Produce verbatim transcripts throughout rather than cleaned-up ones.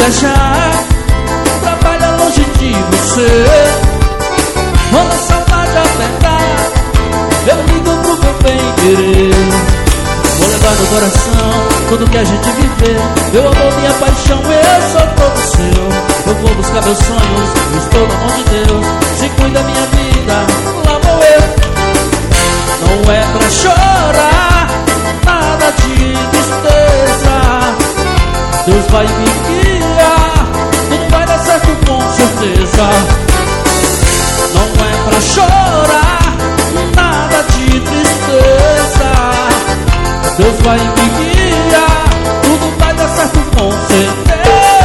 viajar, trabalha longe de você. Quando a saudade apertar, eu ligo pro meu bem-querer. Vou levar no coração tudo que a gente viveu. Meu amor, minha paixão, eu sou todo seu. Eu vou buscar meus sonhos, eu estou na mão de Deus. Se cuida minha vida, lá vou eu. Não é pra chorar, nada de tristeza. Deus vai me guiar, tudo vai dar certo com certeza. Não é pra chorar, nada de tristeza. Deus vai me guiar, tudo vai dar certo com certeza.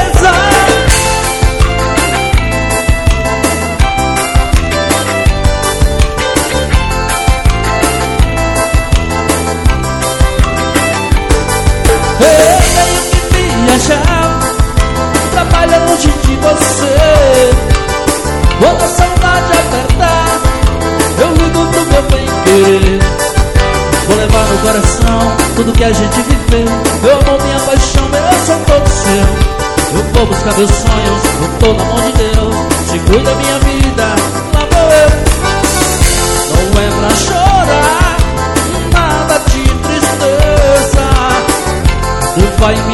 Eu tenho que viajar, trabalha longe de você. Quando a saudade apertar, eu ligo pro meu bem-querer. Vou levar no coração tudo que a gente viveu. Meu amor, minha paixão, eu sou todo seu. Eu vou buscar meus sonhos, eu tô na mão de Deus. Se cuida minha vida, lá vou eu. Não é pra chorar, nada de tristeza. Deus vai